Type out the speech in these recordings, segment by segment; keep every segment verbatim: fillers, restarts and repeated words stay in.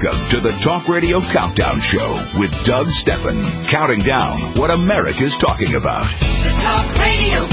Welcome to the Talk Radio Countdown Show with Doug Steffen, counting down what America's talking about. The Talk Radio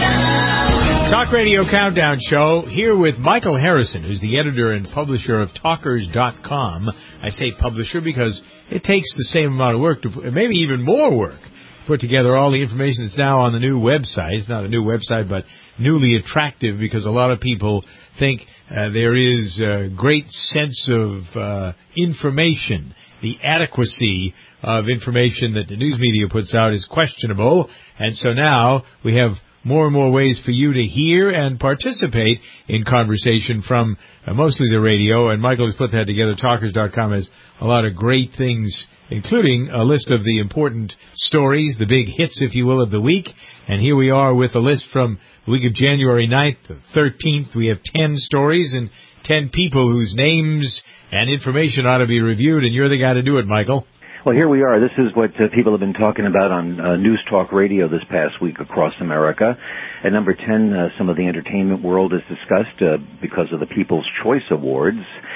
Countdown. Talk Radio Countdown Show here with Michael Harrison, who's the editor and publisher of Talkers dot com. I say publisher because it takes the same amount of work, to maybe even more work, to put together all the information that's now on the new website. It's not a new website, but newly attractive because a lot of people think uh, there is a great sense of uh, information. The adequacy of information that the news media puts out is questionable, and so now we have more and more ways for you to hear and participate in conversation from uh, mostly the radio, and Michael has put that together. Talkers dot com has a lot of great things, including a list of the important stories, the big hits, if you will, of the week. And here we are with a list from the week of January ninth to thirteenth. We have ten stories and ten people whose names and information ought to be reviewed, and you're the guy to do it, Michael. Well, here we are. This is what uh, people have been talking about on uh, News Talk Radio this past week across America. At number ten, uh, some of the entertainment world is discussed uh, because of the People's Choice Awards.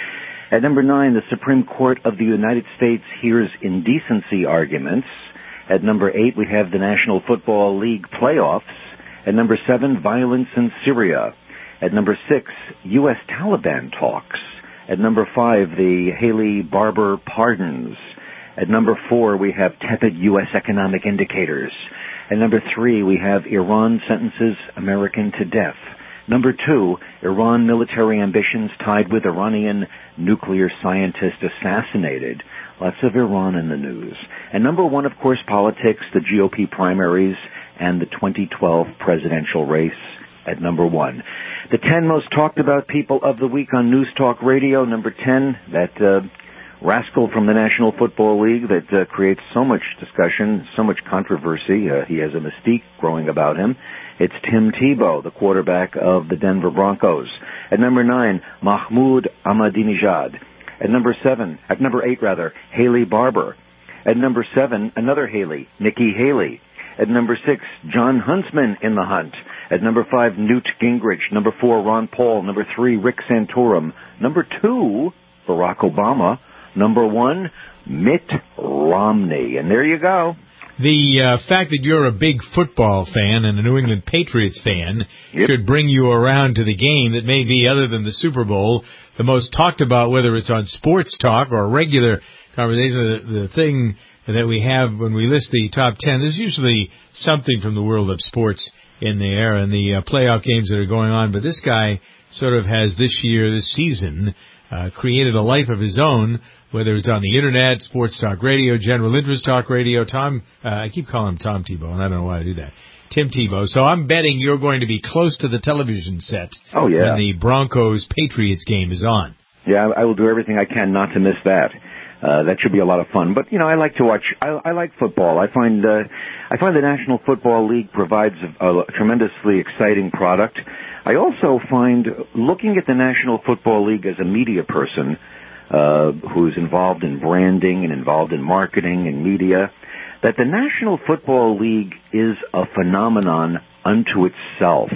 At number nine, the Supreme Court of the United States hears indecency arguments. At number eight, we have the National Football League playoffs. At number seven, violence in Syria. At number six, U S Taliban talks. At number five, the Haley Barbour pardons. At number four, we have tepid U S economic indicators. At number three, we have Iran sentences American to death. Number two, Iran military ambitions tied with Iranian nuclear scientist assassinated. Lots of Iran in the news. And number one, of course, politics, the G O P primaries, and the twenty twelve presidential race at number one. The ten most talked about people of the week on News Talk Radio. Number ten, that uh, rascal from the National Football League that uh, creates so much discussion, so much controversy. Uh, he has a mystique growing about him. It's Tim Tebow, the quarterback of the Denver Broncos. At number nine, Mahmoud Ahmadinejad. At number seven, at number eight rather, Haley Barbour. At number seven, another Haley, Nikki Haley. At number six, John Huntsman in the hunt. At number five, Newt Gingrich. Number four, Ron Paul. Number three, Rick Santorum. Number two, Barack Obama. Number one, Mitt Romney. And there you go. The uh, fact that you're a big football fan and a New England Patriots fan yep. should bring you around to the game that may be, other than the Super Bowl, the most talked about, whether it's on sports talk or regular conversation. The, the thing that we have when we list the top ten, there's usually something from the world of sports in there and the uh, playoff games that are going on. But this guy sort of has this year, this season, uh, created a life of his own, whether it's on the Internet, sports talk radio, general interest talk radio. Tom, uh, I keep calling him Tom Tebow, and I don't know why I do that. Tim Tebow. So I'm betting you're going to be close to the television set oh, yeah. when the Broncos-Patriots game is on. Yeah, I will do everything I can not to miss that. Uh, that should be a lot of fun. But, you know, I like to watch, I, I like football. I find, uh, I find the National Football League provides a, a tremendously exciting product. I also find, looking at the National Football League as a media person, uh, who's involved in branding and involved in marketing and media, that the National Football League is a phenomenon unto itself.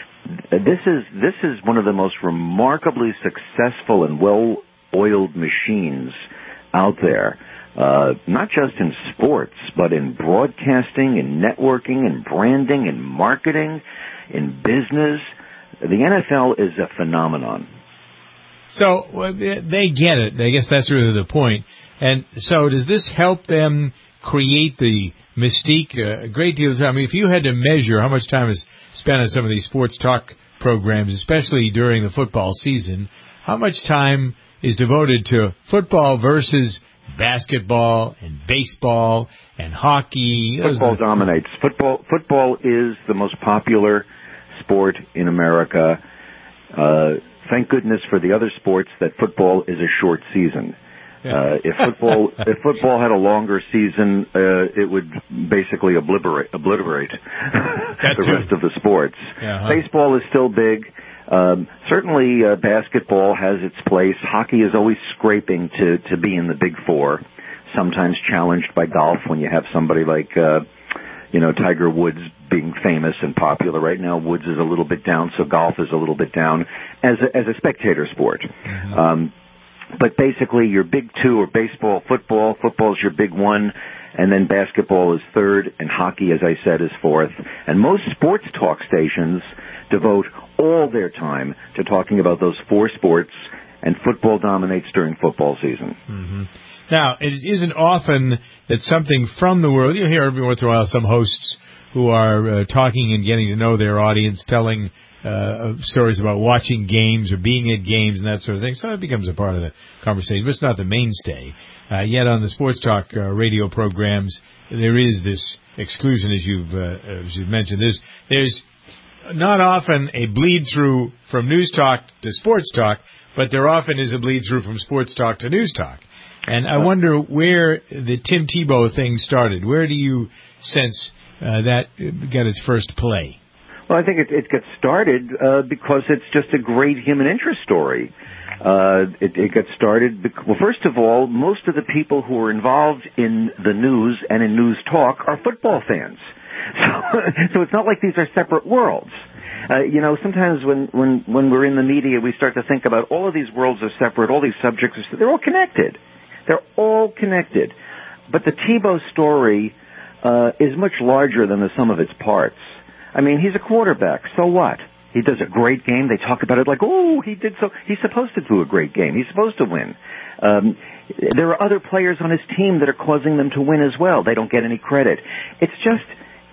This is, this is one of the most remarkably successful and well-oiled machines out there, uh, not just in sports, but in broadcasting, in networking, in branding, in marketing, in business. The N F L is a phenomenon. So well, they get it. I guess that's really the point. And so does this help them create the mystique uh, a great deal of time? I mean, if you had to measure how much time is spent on some of these sports talk programs, especially during the football season, how much time is devoted to football versus basketball and baseball and hockey? Football dominates. Football football is the most popular sport in America. Uh, thank goodness for the other sports that football is a short season. Uh, if football if football had a longer season, uh, it would basically obliterate obliterate the too. rest of the sports. Uh-huh. Baseball is still big. Um, certainly, uh, basketball has its place. Hockey is always scraping to to be in the Big Four. Sometimes challenged by golf when you have somebody like uh, you know Tiger Woods being famous and popular right now. Woods is a little bit down, so golf is a little bit down as a, as a spectator sport. Mm-hmm. Um, but basically your big two are baseball, football. Football is your big one, and then basketball is third, and hockey, as I said, is fourth. And most sports talk stations devote all their time to talking about those four sports, and football dominates during football season. Mm-hmm. Now, it isn't often that something from the world, you'll hear every once in a while some hosts who are uh, talking and getting to know their audience, telling uh, stories about watching games or being at games and that sort of thing. So it becomes a part of the conversation, but it's not the mainstay. Uh, yet on the sports talk uh, radio programs, there is this exclusion, as you've, uh, as you've mentioned. There's, there's not often a bleed-through from news talk to sports talk, but there often is a bleed-through from sports talk to news talk. And I wonder where the Tim Tebow thing started. Where do you sense uh, that got its first play? Well, I think it, it gets started uh, because it's just a great human interest story. Uh, it, it gets started, because, well, first of all, most of the people who are involved in the news and in news talk are football fans. So, so it's not like these are separate worlds. Uh, you know, sometimes when, when, when we're in the media, we start to think about all of these worlds are separate, all these subjects are, they're all connected. They're all connected. But the Tebow story uh, is much larger than the sum of its parts. I mean, he's a quarterback. So what? He does a great game. They talk about it like, oh, he did so. He's supposed to do a great game. He's supposed to win. Um, there are other players on his team that are causing them to win as well. They don't get any credit. It's just...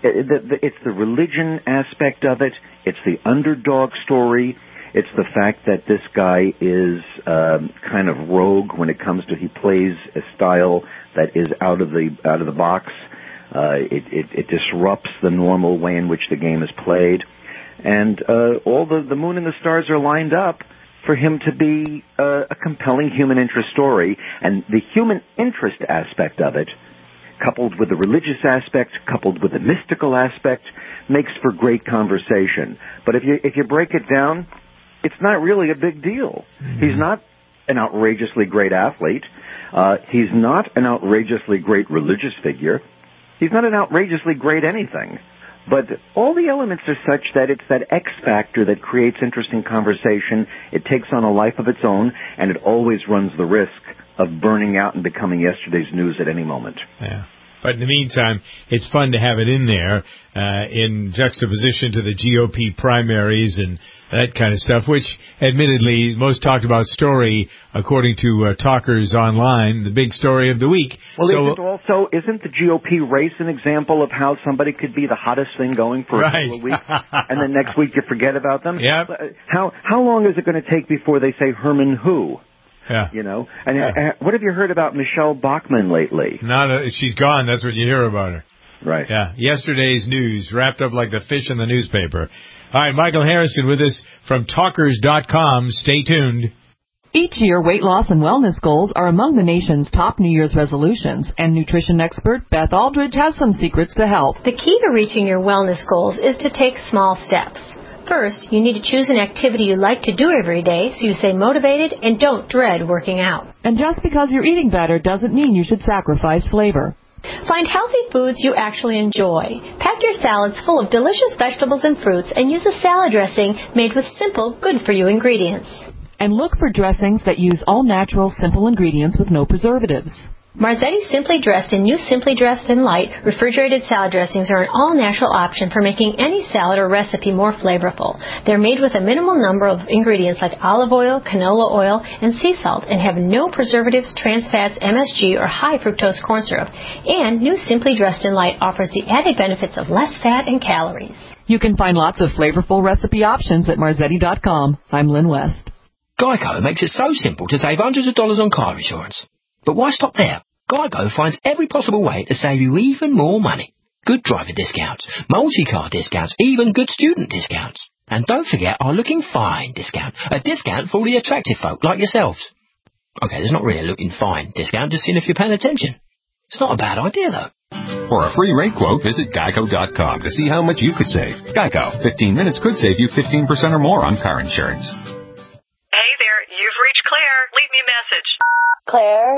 It's the religion aspect of it. It's the underdog story. It's the fact that this guy is um, kind of rogue when it comes to he plays a style that is out of the out of the box. Uh, it, it, it disrupts the normal way in which the game is played, and uh, all the the moon and the stars are lined up for him to be uh, a compelling human interest story, and the human interest aspect of it, coupled with the religious aspect, coupled with the mystical aspect, makes for great conversation. But if you if you break it down, it's not really a big deal. Mm-hmm. He's not an outrageously great athlete. Uh, he's not an outrageously great religious figure. He's not an outrageously great anything. But all the elements are such that it's that X factor that creates interesting conversation. It takes on a life of its own, and it always runs the risk of burning out and becoming yesterday's news at any moment. Yeah. But in the meantime, it's fun to have it in there uh, in juxtaposition to the G O P primaries and that kind of stuff, which, admittedly, most talked about story, according to uh, Talkers Online, the big story of the week. Well, so, isn't also, isn't the G O P race an example of how somebody could be the hottest thing going for right. a couple of weeks, and then next week you forget about them? Yep. How, how long is it going to take before they say Herman who? Yeah. You know, and yeah. uh, what have you heard about Michelle Bachmann lately? Not a, she's gone. That's what you hear about her. Right. Yeah. Yesterday's news, wrapped up like the fish in the newspaper. All right, Michael Harrison with us from Talkers dot com. Stay tuned. Each year, weight loss and wellness goals are among the nation's top New Year's resolutions, and nutrition expert Beth Aldridge has some secrets to help. The key to reaching your wellness goals is to take small steps. First, you need to choose an activity you like to do every day so you stay motivated and don't dread working out. And just because you're eating better doesn't mean you should sacrifice flavor. Find healthy foods you actually enjoy. Pack your salads full of delicious vegetables and fruits and use a salad dressing made with simple, good-for-you ingredients. And look for dressings that use all-natural, simple ingredients with no preservatives. Marzetti Simply Dressed and new Simply Dressed and Light refrigerated salad dressings are an all-natural option for making any salad or recipe more flavorful. They're made with a minimal number of ingredients like olive oil, canola oil, and sea salt and have no preservatives, trans fats, M S G, or high fructose corn syrup. And new Simply Dressed and Light offers the added benefits of less fat and calories. You can find lots of flavorful recipe options at Marzetti dot com. I'm Lynn West. Geico makes it so simple to save hundreds of dollars on car insurance. But why stop there? Geico finds every possible way to save you even more money. Good driver discounts, multi-car discounts, even good student discounts. And don't forget our Looking Fine discount, a discount for all the attractive folk like yourselves. Okay, there's not really a Looking Fine discount, just seeing if you're paying attention. It's not a bad idea, though. For a free rate quote, visit Geico dot com to see how much you could save. Geico, fifteen minutes could save you fifteen percent or more on car insurance. Hey there, you've reached Claire. Leave me a message. Claire,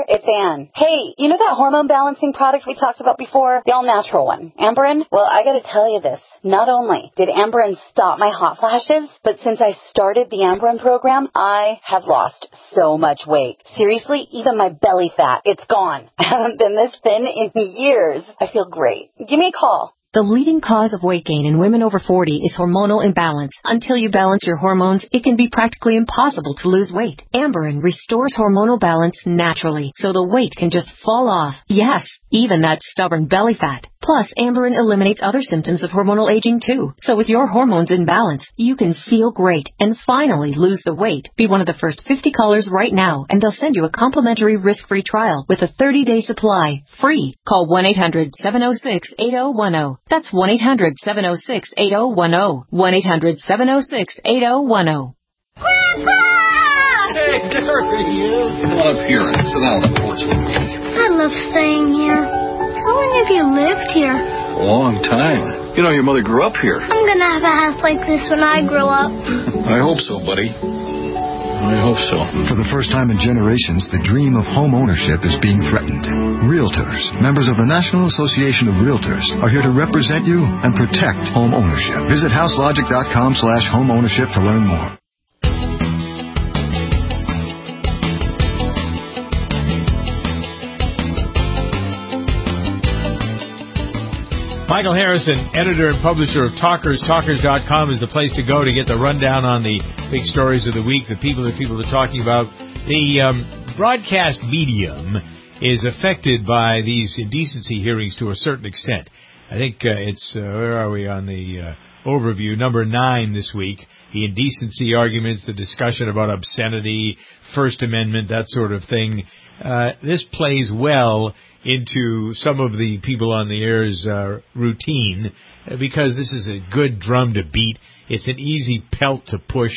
it's Ann. Hey, you know that hormone balancing product we talked about before? The all-natural one, Amberen? Well, I gotta tell you this. Not only did Amberen stop my hot flashes, but since I started the Amberen program, I have lost so much weight. Seriously, even my belly fat, it's gone. I haven't been this thin in years. I feel great. Give me a call. The leading cause of weight gain in women over forty is hormonal imbalance. Until you balance your hormones, it can be practically impossible to lose weight. Amberen restores hormonal balance naturally, so the weight can just fall off. Yes, even that stubborn belly fat. Plus, Amberen eliminates other symptoms of hormonal aging too. So with your hormones in balance, you can feel great and finally lose the weight. Be one of the first fifty callers right now, and they'll send you a complimentary risk-free trial with a thirty-day supply, free. Call one eight hundred seven oh six eight oh one oh. That's one eight hundred seven oh six eight oh one oh. one eight hundred seven oh six eight oh one oh. Grandpa! Hey, there he is. Come on up here and sit down on the porch with me. I love staying here. How long have you lived here? A long time. You know, your mother grew up here. I'm going to have a house like this when I grow up. I hope so, buddy. I hope so. For the first time in generations, the dream of home ownership is being threatened. Realtors, members of the National Association of Realtors, are here to represent you and protect home ownership. Visit houselogic.com slash home ownership to learn more. Michael Harrison, editor and publisher of Talkers. Talkers dot com is the place to go to get the rundown on the big stories of the week, the people that people are talking about. The um, broadcast medium is affected by these indecency hearings to a certain extent. I think uh, it's, uh, where are we on the uh, overview, number nine this week, the indecency arguments, the discussion about obscenity, First Amendment, that sort of thing. Uh, this plays well into some of the people on the air's uh, routine uh, because this is a good drum to beat. It's an easy pelt to push.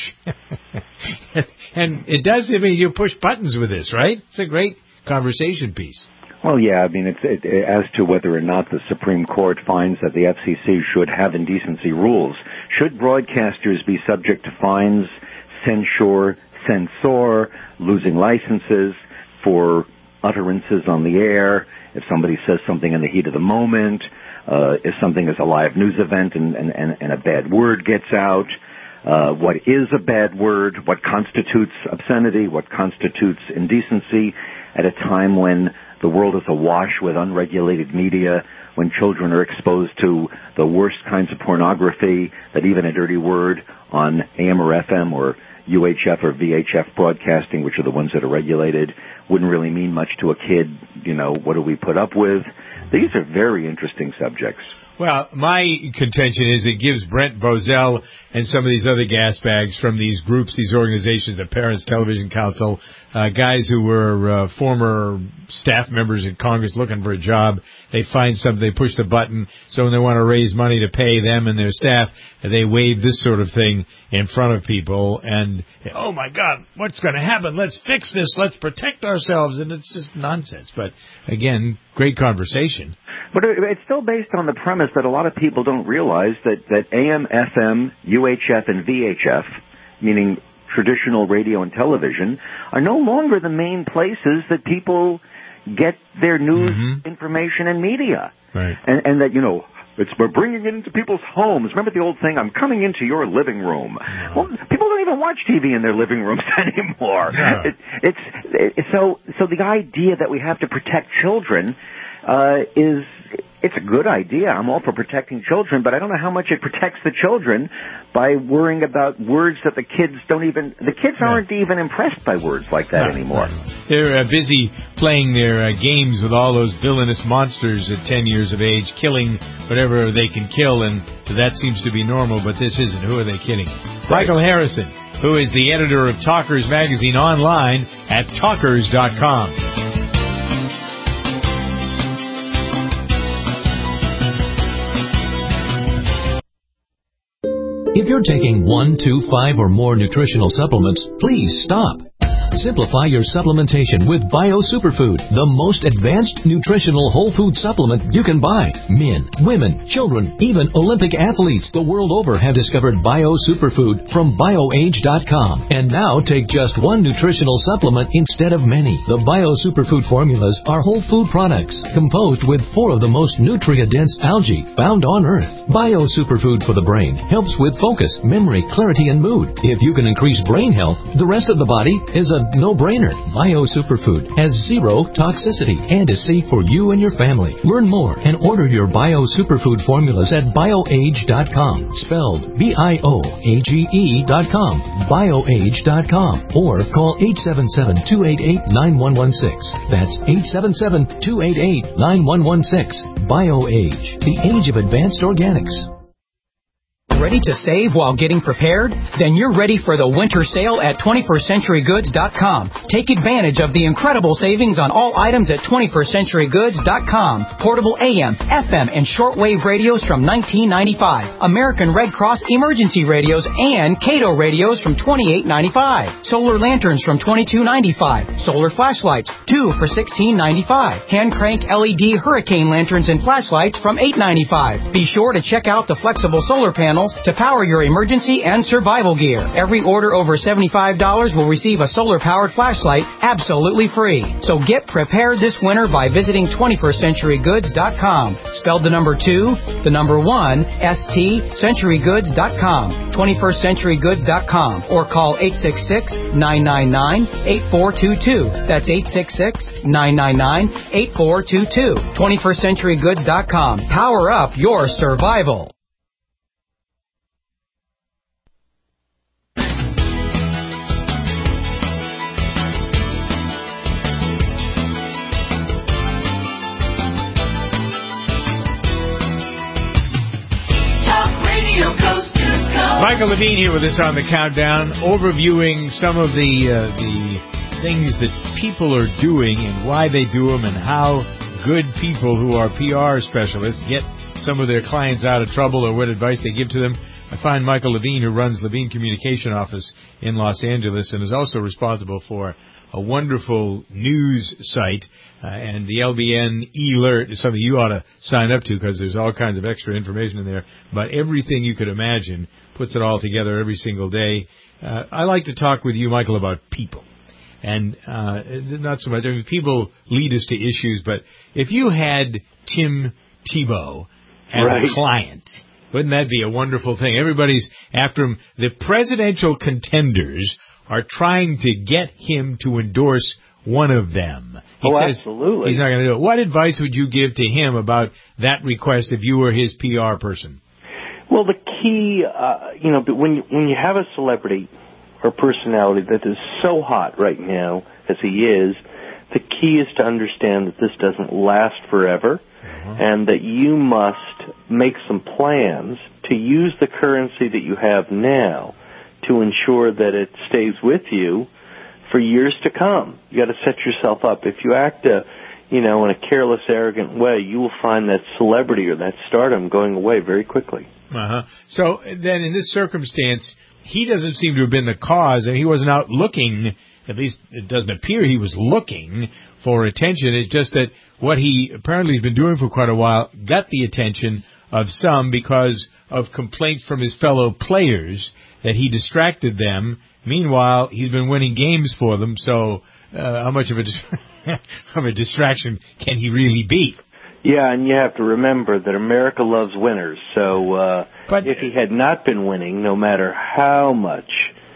And it does, I mean, you push buttons with this, right? It's a great conversation piece. Well, yeah, I mean, it's it, as to whether or not the Supreme Court finds that the F C C should have indecency rules. Should broadcasters be subject to fines, censure, censor, losing licenses for utterances on the air, if somebody says something in the heat of the moment, uh, if something is a live news event and, and, and, and a bad word gets out, uh, what is a bad word, what constitutes obscenity, what constitutes indecency at a time when the world is awash with unregulated media, when children are exposed to the worst kinds of pornography, that even a dirty word on A M or F M or U H F or V H F broadcasting, which are the ones that are regulated, wouldn't really mean much to a kid. You know, what do we put up with? These are very interesting subjects. Well, my contention is it gives Brent Bozell and some of these other gas bags from these groups, these organizations, the Parents Television Council, uh, guys who were uh, former staff members in Congress looking for a job. They find something, they push the button. So when they want to raise money to pay them and their staff, they wave this sort of thing in front of people. And, oh, my God, what's going to happen? Let's fix this. Let's protect ourselves. And it's just nonsense. But, again, great conversation. But it's still based on the premise that a lot of people don't realize that, that A M, F M, U H F, and V H F, meaning traditional radio and television, are no longer the main places that people get their news, mm-hmm. information, and media. Right. And, and that, you know, it's we're bringing it into people's homes. Remember the old thing, I'm coming into your living room. No. Well, people don't even watch T V in their living rooms anymore. Yeah. It, it's it, so so the idea that we have to protect children uh, is, it's a good idea. I'm all for protecting children, but I don't know how much it protects the children by worrying about words that the kids don't even, the kids aren't even impressed by words like that no, anymore. No. They're uh, busy playing their uh, games with all those villainous monsters at ten years of age, killing whatever they can kill, and that seems to be normal, but this isn't. Who are they kidding? Right. Michael Harrison, who is the editor of Talkers Magazine online at Talkers dot com. If you're taking one, two, five, or more nutritional supplements, please stop. Simplify your supplementation with Bio Superfood, the most advanced nutritional whole food supplement you can buy. Men, women, children, even Olympic athletes the world over have discovered Bio Superfood from bio age dot com. And now take just one nutritional supplement instead of many. The Bio Superfood formulas are whole food products composed with four of the most nutrient-dense algae found on Earth. Bio Superfood for the brain helps with focus, memory, clarity, and mood. If you can increase brain health, the rest of the body is a no-brainer. Bio Superfood has zero toxicity and is safe for you and your family. Learn more and order your Bio Superfood formulas at bio age dot com. Spelled B I O A G E dot com. bio age dot com. Or call eight seven seven, two eight eight, nine one one six. That's eight seven seven, two eight eight, nine one one six. BioAge, the age of advanced organics. Ready to save while getting prepared? Then you're ready for the winter sale at twenty-first century goods dot com. Take advantage of the incredible savings on all items at twenty-first century goods dot com. Portable A M, F M, and shortwave radios from nineteen ninety-five. American Red Cross emergency radios and Cato radios from twenty-eight ninety-five. Solar lanterns from twenty-two ninety-five. Solar flashlights, two for sixteen ninety-five. Hand crank L E D hurricane lanterns and flashlights from eight ninety-five. Be sure to check out the flexible solar panels to power your emergency and survival gear. Every order over seventy-five dollars will receive a solar-powered flashlight absolutely free. So get prepared this winter by visiting twenty-first century goods dot com. Spelled the number two, the number one, S T, century goods dot com. twenty-first century goods dot com. Or call eight six six, nine nine nine, eight four two two. That's eight six six, nine nine nine, eight four two two. twenty-first century goods dot com. Power up your survival. Michael Levine here with us on the Countdown, overviewing some of the uh, the things that people are doing and why they do them and how good people who are P R specialists get some of their clients out of trouble or what advice they give to them. I find Michael Levine, who runs Levine Communication Office in Los Angeles and is also responsible for a wonderful news site, uh, and the L B N eAlert is something you ought to sign up to because there's all kinds of extra information in there. But everything you could imagine, puts it all together every single day. Uh, I like to talk with you, Michael, about people. And uh, not so much, I mean, people lead us to issues, but if you had Tim Tebow as right. a client, wouldn't that be a wonderful thing? Everybody's after him. The presidential contenders are trying to get him to endorse one of them. He oh, says absolutely. He's not going to do it. What advice would you give to him about that request if you were his P R person? Well, the key, uh, you know, when you, when you have a celebrity or personality that is so hot right now as he is, the key is to understand that this doesn't last forever, uh-huh. and that you must make some plans to use the currency that you have now to ensure that it stays with you for years to come. You got to set yourself up. If you act, uh, you know, in a careless, arrogant way, you will find that celebrity or that stardom going away very quickly. Uh-huh. So then in this circumstance, he doesn't seem to have been the cause, and he wasn't out looking, at least it doesn't appear he was looking for attention. It's just that what he apparently has been doing for quite a while got the attention of some because of complaints from his fellow players that he distracted them. Meanwhile, he's been winning games for them, so uh, how much of a, dis- of a distraction can he really be? Yeah, and you have to remember that America loves winners. So uh, but, if he had not been winning, no matter how much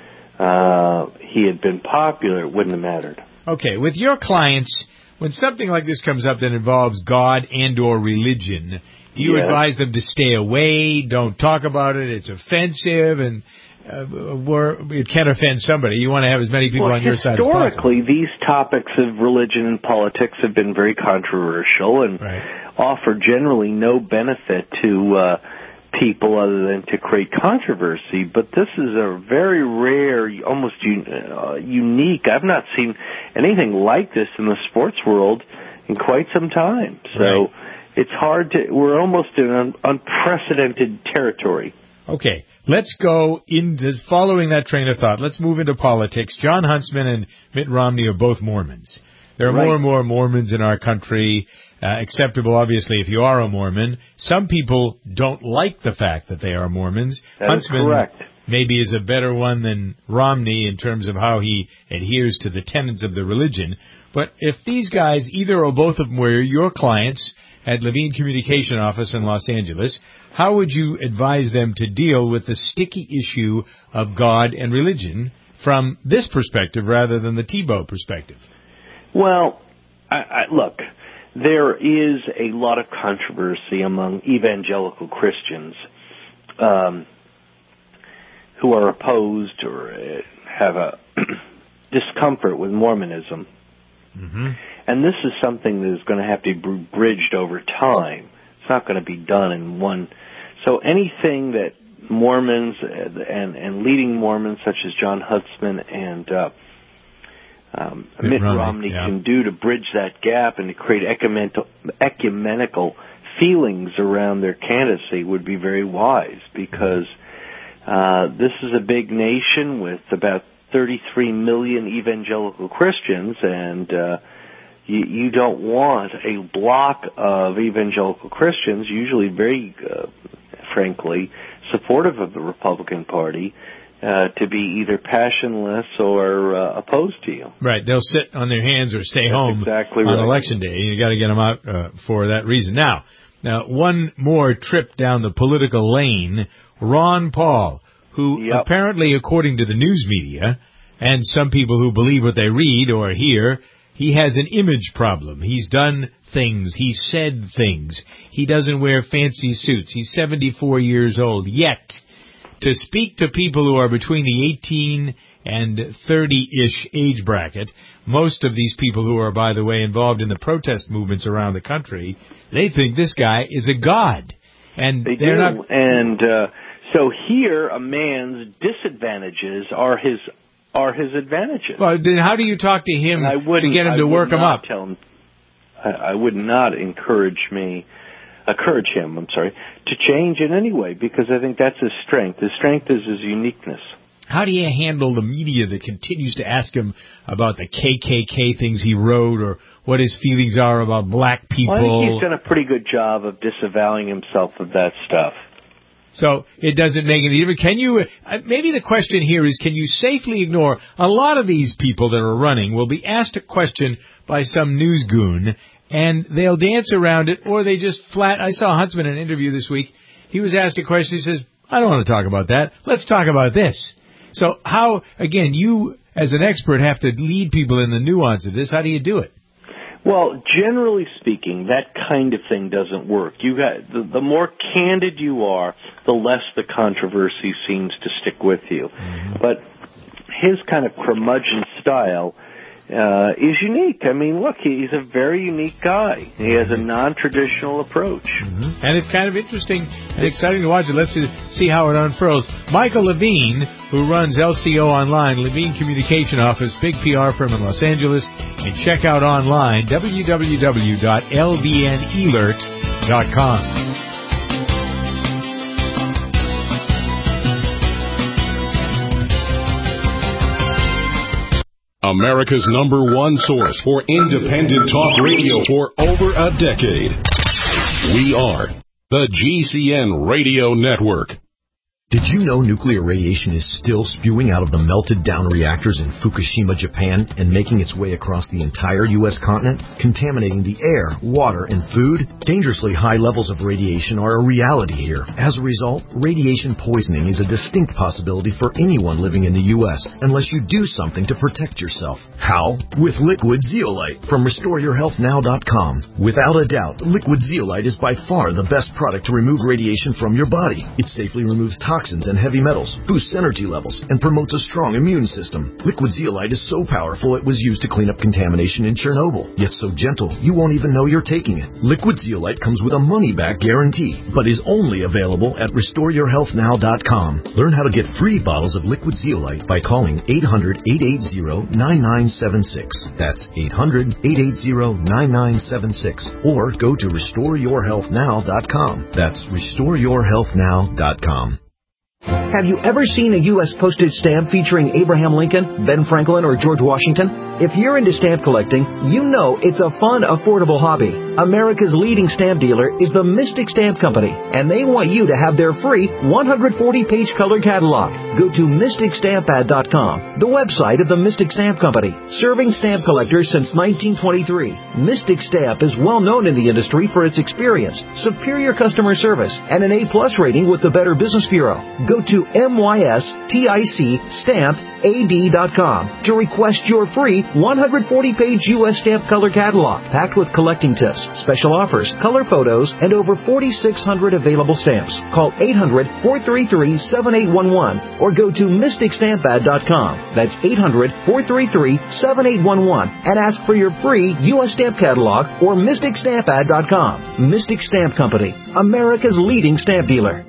uh, he had been popular, it wouldn't have mattered. Okay, with your clients, when something like this comes up that involves God and or religion, do you yes. advise them to stay away, don't talk about it, it's offensive, and uh, where it can offend somebody? You want to have as many people well, on your side as possible. Historically, these topics of religion and politics have been very controversial and right. offer generally no benefit to uh, people other than to create controversy. But this is a very rare, almost un- uh, unique. I've not seen anything like this in the sports world in quite some time. So right. it's hard to, we're almost in an unprecedented territory. Okay. let's go into following that train of thought. Let's move into politics. John Huntsman and Mitt Romney are both Mormons. There are right. more and more Mormons in our country. Uh, acceptable, obviously, if you are a Mormon. Some people don't like the fact that they are Mormons. That Huntsman is correct. maybe is a better one than Romney in terms of how he adheres to the tenets of the religion. But if these guys, either or both of them, were your clients at Levine Communication Office in Los Angeles, how would you advise them to deal with the sticky issue of God and religion from this perspective rather than the Tebow perspective? Well, I, I, look, there is a lot of controversy among evangelical Christians um, who are opposed or uh, have a discomfort with Mormonism. Mm-hmm. And this is something that is going to have to be bridged over time. It's not going to be done in one. So anything that Mormons and, and leading Mormons such as John Huntsman and uh, um, Mitt, Mitt Romney, Romney yeah. can do to bridge that gap and to create ecumenical, ecumenical feelings around their candidacy would be very wise, because uh, this is a big nation with about thirty-three million evangelical Christians, and uh, you, you don't want a block of evangelical Christians, usually very, uh, frankly, supportive of the Republican Party, uh, to be either passionless or uh, opposed to you. Right. They'll sit on their hands or stay That's home exactly on right. Election Day. You got to get them out uh, for that reason. Now, now, one more trip down the political lane. Ron Paul, who yep. apparently, according to the news media, and some people who believe what they read or hear, he has an image problem. He's done things. He's said things. He doesn't wear fancy suits. He's seventy-four years old. Yet, to speak to people who are between the eighteen and thirty-ish age bracket, most of these people who are, by the way, involved in the protest movements around the country, they think this guy is a god. And they they're do. not. And uh, so here, a man's disadvantages are his are his advantages. Well, then how do you talk to him to get him I to work him up? Tell him, I, I would not encourage me, encourage him, I'm sorry, to change in any way, because I think that's his strength. His strength is his uniqueness. How do you handle the media that continues to ask him about the K K K things he wrote, or what his feelings are about black people? Well, I think he's done a pretty good job of disavowing himself of that stuff. So it doesn't make any difference. Can you, uh, maybe the question here is, can you safely ignore, a lot of these people that are running will be asked a question by some news goon, and they'll dance around it, or they just flat, I saw Huntsman in an interview this week, he was asked a question, he says, I don't want to talk about that, let's talk about this. So how, again, you as an expert have to lead people in the nuance of this, how do you do it? Well, generally speaking, that kind of thing doesn't work. You got the, the more candid you are, the less the controversy seems to stick with you. Mm-hmm. But his kind of curmudgeon style uh, is unique. I mean, look, he's a very unique guy. He has a non-traditional approach. Mm-hmm. And it's kind of interesting and exciting to watch it. Let's see how it unfurls. Michael Levine, who runs L C O Online, Levine Communication Office, big P R firm in Los Angeles, and check out online, w w w dot l b n alert dot com. America's number one source for independent talk radio for over a decade. We are the G C N Radio Network. Did you know nuclear radiation is still spewing out of the melted down reactors in Fukushima, Japan, and making its way across the entire U S continent, contaminating the air, water, and food? Dangerously high levels of radiation are a reality here. As a result, radiation poisoning is a distinct possibility for anyone living in the U S unless you do something to protect yourself. How? With Liquid Zeolite from Restore Your Health Now dot com. Without a doubt, Liquid Zeolite is by far the best product to remove radiation from your body. It safely removes toxins and heavy metals, boosts energy levels, and promotes a strong immune system. Liquid Zeolite is so powerful it was used to clean up contamination in Chernobyl, yet so gentle you won't even know you're taking it. Liquid Zeolite comes with a money-back guarantee, but is only available at Restore Your Health Now dot com. Learn how to get free bottles of Liquid Zeolite by calling eight hundred, eight eight zero, nine nine seven six. That's eight hundred, eight eight zero, nine nine seven six. Or go to Restore Your Health Now dot com. That's Restore Your Health Now dot com. Have you ever seen a U S postage stamp featuring Abraham Lincoln, Ben Franklin, or George Washington? If you're into stamp collecting, you know it's a fun, affordable hobby. America's leading stamp dealer is the Mystic Stamp Company, and they want you to have their free one hundred forty page color catalog. Go to mystic stamp ad dot com, the website of the Mystic Stamp Company, serving stamp collectors since nineteen twenty-three. Mystic Stamp is well known in the industry for its experience, superior customer service, and an A plus rating with the Better Business Bureau. Go to mystic stamp ad dot com to request your free one hundred forty page U S stamp color catalog, packed with collecting tips, special offers, color photos, and over forty-six hundred available stamps. Call eight hundred, four three three, seven eight one one or go to mystic stamp ad dot com. That's eight hundred, four three three, seven eight one one and ask for your free U S stamp catalog or mystic stamp ad dot com. Mystic Stamp Company, America's leading stamp dealer.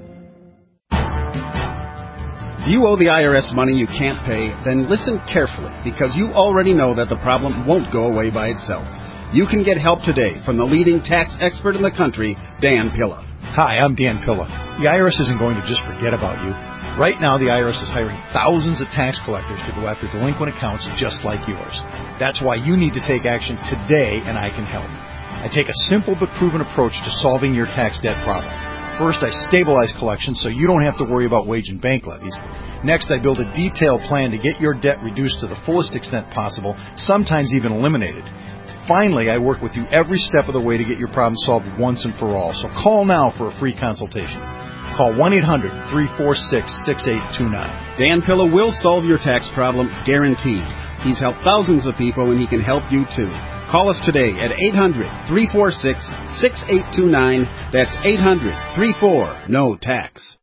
If you owe the I R S money you can't pay, then listen carefully, because you already know that the problem won't go away by itself. You can get help today from the leading tax expert in the country, Dan Pilla. Hi, I'm Dan Pilla. The I R S isn't going to just forget about you. Right now, the I R S is hiring thousands of tax collectors to go after delinquent accounts just like yours. That's why you need to take action today, and I can help. I take a simple but proven approach to solving your tax debt problem. First, I stabilize collections so you don't have to worry about wage and bank levies. Next, I build a detailed plan to get your debt reduced to the fullest extent possible, sometimes even eliminated. Finally, I work with you every step of the way to get your problem solved once and for all. So call now for a free consultation. Call one eight hundred, three four six, six eight two nine. Dan Pilla will solve your tax problem, guaranteed. He's helped thousands of people, and he can help you too. Call us today at eight hundred, three four six, six eight two nine. That's eight hundred, three four, N O tax.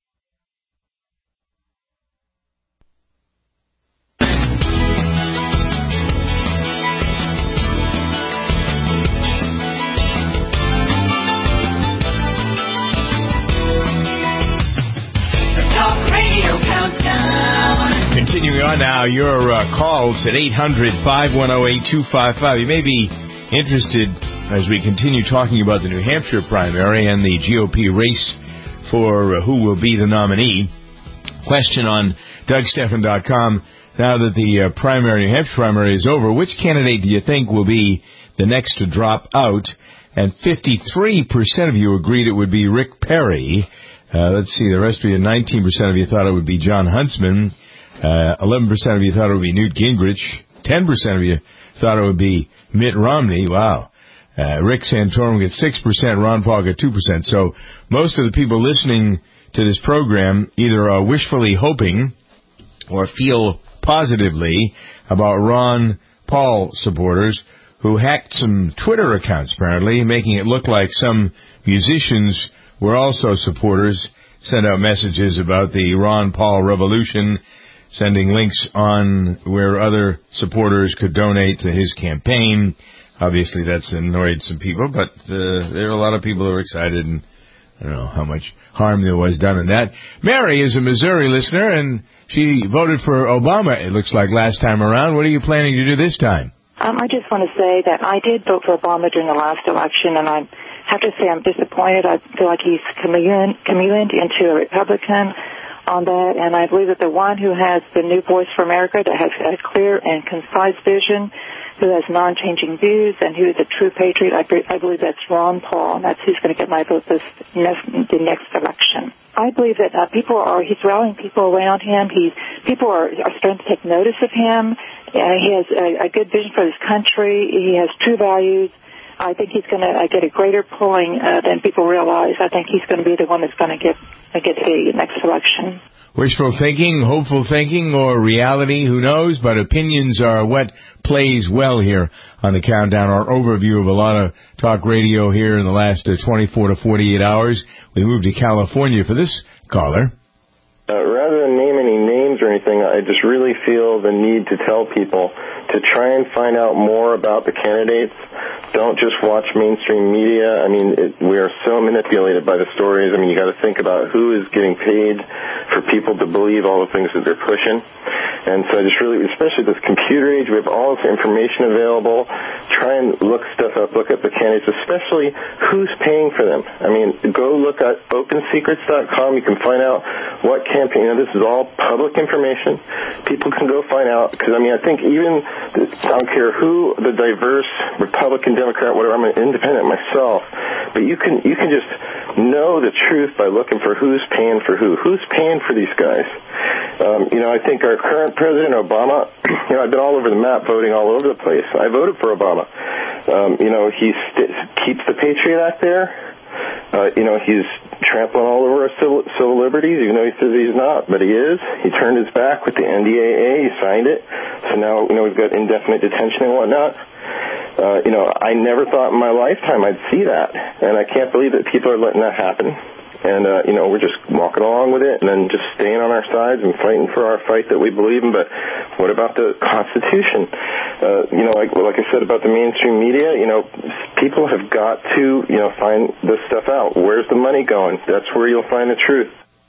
Continuing on now, your uh, calls at eight hundred, five one zero, eight two five five. You may be interested as we continue talking about the New Hampshire primary and the G O P race for uh, who will be the nominee. Question on Doug Stephan dot com. Now that the uh, primary, New Hampshire primary is over, which candidate do you think will be the next to drop out? And fifty-three percent of you agreed it would be Rick Perry. Uh, let's see, the rest of you, nineteen percent of you thought it would be John Huntsman. Uh, eleven percent of you thought it would be Newt Gingrich. ten percent of you thought it would be Mitt Romney. Wow. Uh, Rick Santorum gets six percent, Ron Paul got two percent. So most of the people listening to this program either are wishfully hoping or feel positively about Ron Paul supporters who hacked some Twitter accounts, apparently, making it look like some musicians were also supporters, sent out messages about the Ron Paul revolution, sending links on where other supporters could donate to his campaign. Obviously, that's annoyed some people, but uh, there are a lot of people who are excited, and I don't know how much harm there was done in that. Mary is a Missouri listener, and she voted for Obama, it looks like, last time around. What are you planning to do this time? Um, I just want to say that I did vote for Obama during the last election, and I have to say I'm disappointed. I feel like he's chameleon, chameleoned into a Republican on that, and I believe that the one who has the new voice for America, that has a clear and concise vision, who has non-changing views, and who is a true patriot, I, I believe that's Ron Paul, and that's who's going to get my vote this next, the next election. I believe that uh, people are, he's rallying people around him. He's, people are, are starting to take notice of him. Uh, he has a, a good vision for his country. He has true values. I think he's going to uh, get a greater pulling uh, than people realize. I think he's going to be the one that's going to get uh, get the next election. Wishful thinking, hopeful thinking, or reality, who knows? But opinions are what plays well here on the Countdown, our overview of a lot of talk radio here in the last uh, twenty-four to forty-eight hours. We moved to California for this caller. Uh, rather than name any names or anything, I just really feel the need to tell people to try and find out more about the candidates. Don't just watch mainstream media. I mean, it, we are so manipulated by the stories. I mean, you got to think about who is getting paid for people to believe all the things that they're pushing. And so I just really, especially this computer age, we have all this information available. Try and look stuff up, look at the candidates, especially who's paying for them. I mean, go look at open secrets dot com. You can find out what campaign, you know, this is all public information. People can go find out, because, I mean, I think even, I don't care who, the diverse Republican, Democrat, whatever, I'm an independent myself, but you can, you can just know the truth by looking for who's paying for who. Who's paying for these guys? Um, you know, I think our current president, Obama, you know, I've been all over the map voting all over the place. I voted for Obama. Um, you know, he st- keeps the Patriot Act there. Uh, you know, he's trampling all over our civil, civil liberties, even though he says he's not, but he is. He turned his back with the N D A A. He signed it. So now, you know, we've got indefinite detention and whatnot. Uh, you know, I never thought in my lifetime I'd see that. And I can't believe that people are letting that happen. And, uh, you know, we're just walking along with it and then just staying on our sides and fighting for our fight that we believe in. But what about the Constitution? Uh, you know, like, like I said about the mainstream media, you know, people have got to, you know, find this stuff out. Where's the money going? That's where you'll find the truth.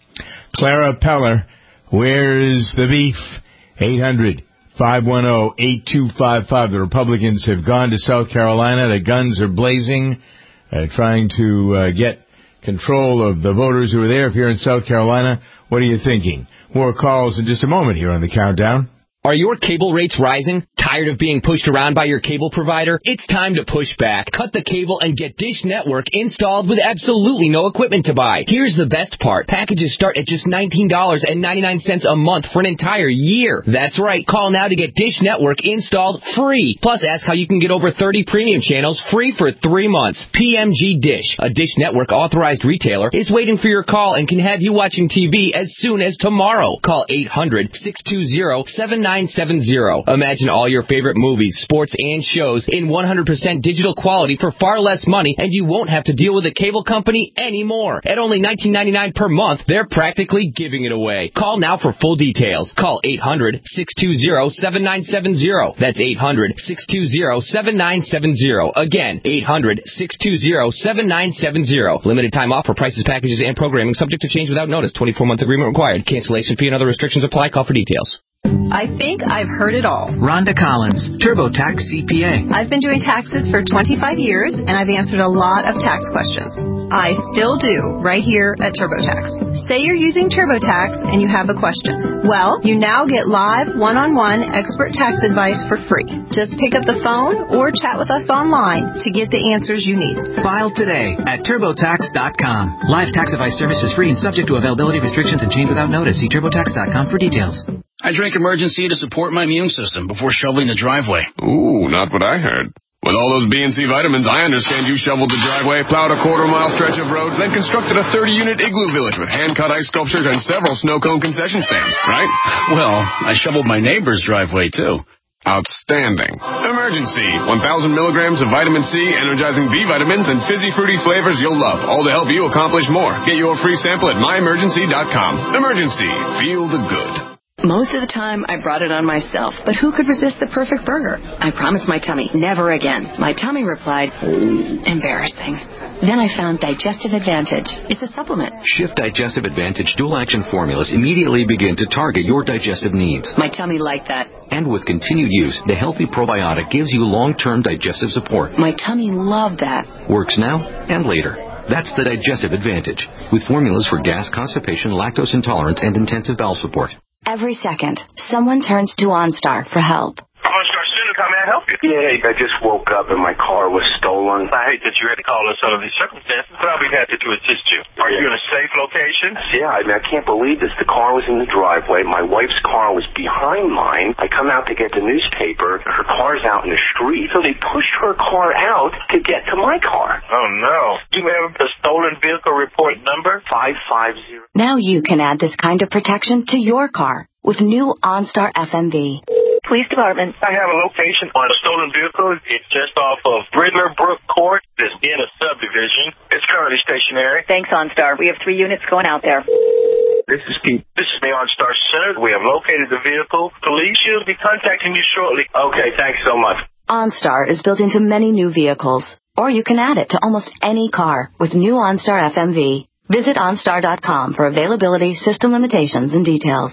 Clara Peller, where is the beef? eight hundred, five one zero, eight two five five. The Republicans have gone to South Carolina. The guns are blazing, uh, trying to uh, get control of the voters who are there. If you're in South Carolina, what are you thinking? More calls in just a moment here on the Countdown. Are your cable rates rising? Tired of being pushed around by your cable provider? It's time to push back. Cut the cable and get Dish Network installed with absolutely no equipment to buy. Here's the best part. Packages start at just nineteen dollars and ninety-nine cents a month for an entire year. That's right. Call now to get Dish Network installed free. Plus, ask how you can get over thirty premium channels free for three months. P M G Dish, a Dish Network authorized retailer, is waiting for your call and can have you watching T V as soon as tomorrow. Call eight hundred, six two zero, seven nine seven zero. Imagine all your favorite movies, sports, and shows in one hundred percent digital quality for far less money, and you won't have to deal with a cable company anymore. At only nineteen ninety-nine per month, they're practically giving it away. Call now for full details. Call eight hundred, six two zero, seven nine seven zero. That's eight hundred, six two zero, seven nine seven zero. Again, eight hundred, six two zero, seven nine seven zero. Limited time offer. Prices, packages, and programming subject to change without notice. twenty-four month agreement required. Cancellation fee and other restrictions apply. Call for details. I think I've heard it all. Rhonda Collins, TurboTax C P A. I've been doing taxes for twenty-five years, and I've answered a lot of tax questions. I still do, right here at TurboTax. Say you're using TurboTax and you have a question. Well, you now get live one-on-one expert tax advice for free. Just pick up the phone or chat with us online to get the answers you need. File today at TurboTax dot com. Live tax advice service is free and subject to availability restrictions and change without notice. See TurboTax dot com for details. I drink Emergency to support my immune system before shoveling the driveway. Ooh, not what I heard. With all those B and C vitamins, I understand you shoveled the driveway, plowed a quarter-mile stretch of road, then constructed a thirty-unit igloo village with hand-cut ice sculptures and several snow cone concession stands, right? Well, I shoveled my neighbor's driveway, too. Outstanding. Emergency. one thousand milligrams of vitamin C, energizing B vitamins, and fizzy fruity flavors you'll love, all to help you accomplish more. Get your free sample at my emergency dot com. Emergency. Feel the good. Most of the time, I brought it on myself, but who could resist the perfect burger? I promised my tummy, never again. My tummy replied, embarrassing. Then I found Digestive Advantage. It's a supplement. Shift Digestive Advantage dual-action formulas immediately begin to target your digestive needs. My tummy liked that. And with continued use, the Healthy Probiotic gives you long-term digestive support. My tummy loved that. Works now and later. That's the Digestive Advantage, with formulas for gas, constipation, lactose intolerance, and intensive bowel support. Every second, someone turns to OnStar for help. OnStar Center, how may I help you? Yeah, I just woke up and my car was stolen. I hate that you had to call us under these circumstances, but I'll be happy to assist you. Are you in a safe location? Yeah, I mean, I can't believe this. The car was in the driveway. My wife's car was behind mine. I come out to get the newspaper. Her car's out in the street. So they pushed her car out to get to my car. Oh, no. You have a stolen vehicle report number? five five zero. Now you can add this kind of protection to your car with new OnStar F M V. Police Department. I have a location on a stolen vehicle. It's just off of Bridler Brook Court. It's in a subdivision. It's currently stationary. Thanks, OnStar. We have three units going out there. This is Pete. This is the OnStar Center. We have located the vehicle. Police should be contacting you shortly. Okay, thanks so much. OnStar is built into many new vehicles, or you can add it to almost any car with new OnStar F M V. Visit OnStar dot com for availability, system limitations, and details.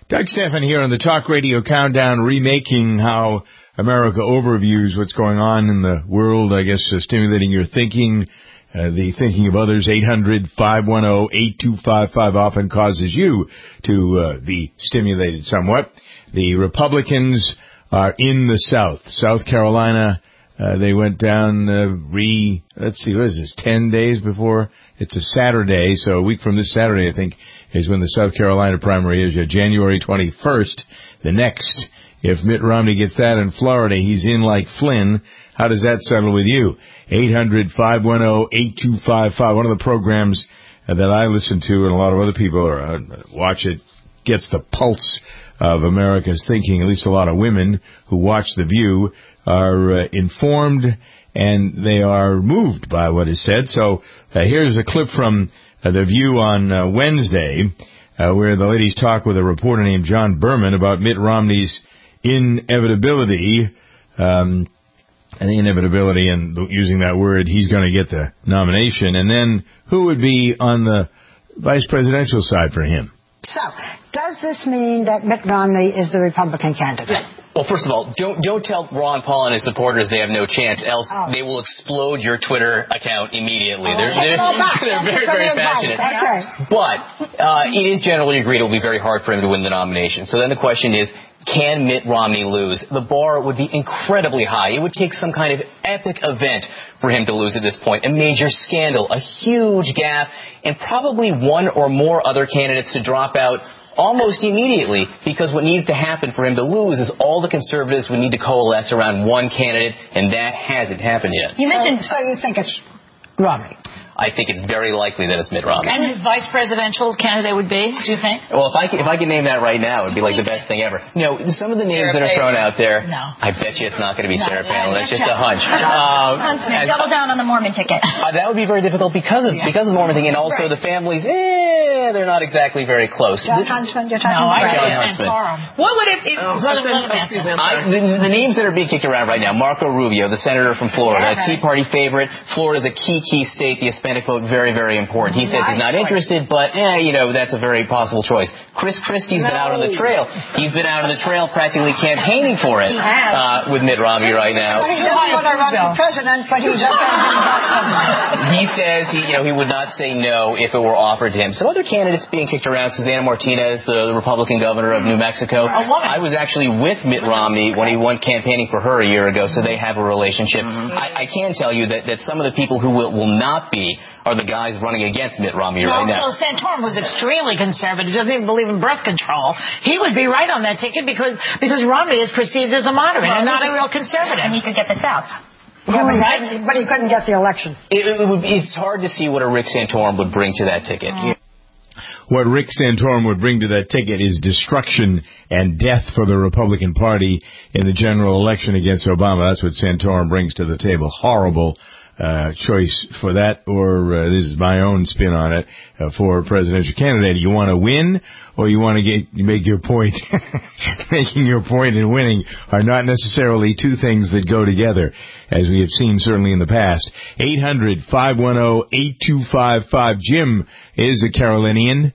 Doug Stephan here on the Talk Radio Countdown, remaking how America overviews what's going on in the world, I guess, uh, stimulating your thinking, uh, the thinking of others. Eight hundred, five one zero, eight two five five often causes you to uh, be stimulated somewhat. The Republicans are in the South. South Carolina, uh, they went down, uh, re, let's see, what is this, ten days before? It's a Saturday, so a week from this Saturday, I think, is when the South Carolina primary is. Yeah, January twenty-first, the next. If Mitt Romney gets that in Florida, he's in like Flynn. How does that settle with you? eight hundred, five one zero, eight two five five. One of the programs uh, that I listen to, and a lot of other people are, uh, watch it, gets the pulse of America's thinking. At least a lot of women who watch The View are uh, informed, and they are moved by what is said. So uh, here's a clip from uh, The View on uh, Wednesday, uh, where the ladies talk with a reporter named John Berman about Mitt Romney's inevitability, um, and the inevitability, and using that word, he's going to get the nomination. And then who would be on the vice presidential side for him? So, does this mean that Mitt Romney is the Republican candidate? Well, first of all, don't don't tell Ron Paul and his supporters they have no chance, else oh. they will explode your Twitter account immediately. Oh, they're they're, they're very, very passionate. Okay. But uh, it is generally agreed it will be very hard for him to win the nomination. So then the question is, can Mitt Romney lose? The bar would be incredibly high. It would take some kind of epic event for him to lose at this point. A major scandal, a huge gap, and probably one or more other candidates to drop out almost immediately, because what needs to happen for him to lose is all the conservatives would need to coalesce around one candidate, and that hasn't happened yet. You mentioned, so, so you think it's Romney? I think it's very likely that it's Mitt Romney. And his vice presidential candidate would be, do you think? Well, if I could, if I could name that right now, it would be like the best thing ever. You know, some of the names Sarah that are thrown out there, no. I bet you it's not going to be no, Sarah Palin. That's just a hunch. Um, as, Double down on the Mormon ticket. Uh, that would be very difficult because of yeah. because of the Mormon thing, and also right. the families, eh, they're not exactly very close. John Huntsman, you're talking no, about John Huntsman. What would it be? Oh, I, the, the names that are being kicked around right now, Marco Rubio, the senator from Florida, yeah, right. Tea Party favorite. Florida's a key, key state. The Hispanic vote, very, very important. He says he's not interested, but, eh, you know, that's a very possible choice. Chris Christie's no. been out on the trail. He's been out on the trail practically campaigning for it uh, with Mitt Romney right now. He doesn't want to run for president, but he's up there. He says he, you know, he would not say no if it were offered to him. Some other candidates being kicked around, Susana Martinez, the, the Republican governor of New Mexico. I was actually with Mitt Romney when he went campaigning for her a year ago, so they have a relationship. Mm-hmm. I, I can tell you that, that some of the people who will, will not be are the guys running against Mitt Romney no, right now. So Santorum was extremely conservative, doesn't even believe in birth control. He would be right on that ticket because because Romney is perceived as a moderate well, and not a real conservative. And he could get the South. Yeah, but, right? he but he couldn't get the election. It, it would, it's hard to see what a Rick Santorum would bring to that ticket. Mm. What Rick Santorum would bring to that ticket is destruction and death for the Republican Party in the general election against Obama. That's what Santorum brings to the table. Horrible Uh, choice for that, or uh, this is my own spin on it, uh, for presidential candidate. You want to win, or you want to get make your point. Making your point and winning are not necessarily two things that go together, as we have seen certainly in the past. eight hundred, five one zero, eight two five five. Jim is a Carolinian.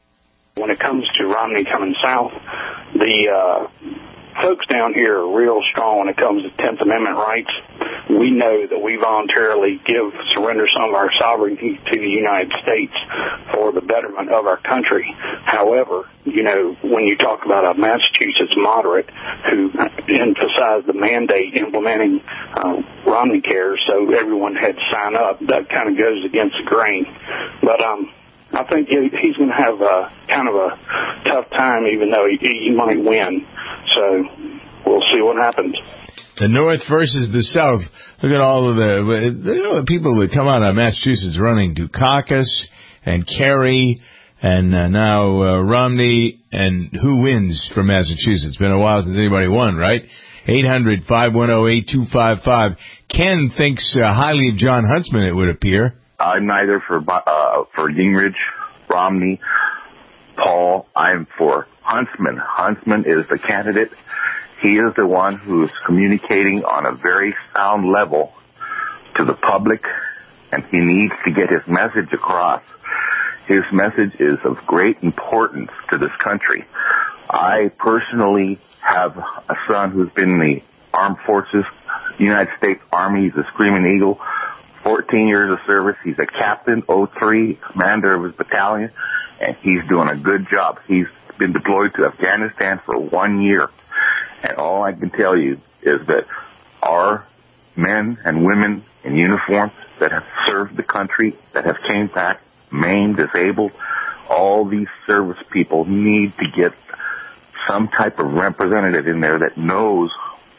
When it comes to Romney coming south, the uh, folks down here are real strong when it comes to tenth Amendment rights. We know that we voluntarily give, surrender some of our sovereignty to the United States for the betterment of our country. However, you know, when you talk about a Massachusetts moderate who emphasized the mandate implementing uh, Romney Care, so everyone had to sign up, that kind of goes against the grain. But um, I think he's going to have a kind of a tough time, even though he, he might win. So we'll see what happens. The North versus the South. Look at all of the, you know, the people that come out of Massachusetts running. Dukakis and Kerry and uh, now uh, Romney. And who wins from Massachusetts? It's been a while since anybody won, right? eight hundred, five one zero, eight two five five. Ken thinks uh, highly of John Huntsman, it would appear. I'm neither for uh, for Gingrich, Romney, Paul. I'm for Huntsman. Huntsman is the candidate. He is the one who's communicating on a very sound level to the public, and he needs to get his message across. His message is of great importance to this country. I personally have a son who's been in the armed forces, United States Army. He's a Screaming Eagle, fourteen years of service. He's a captain, oh three, commander of his battalion, and he's doing a good job. He's been deployed to Afghanistan for one year. And all I can tell you is that our men and women in uniform that have served the country, that have came back, maimed, disabled, all these service people need to get some type of representative in there that knows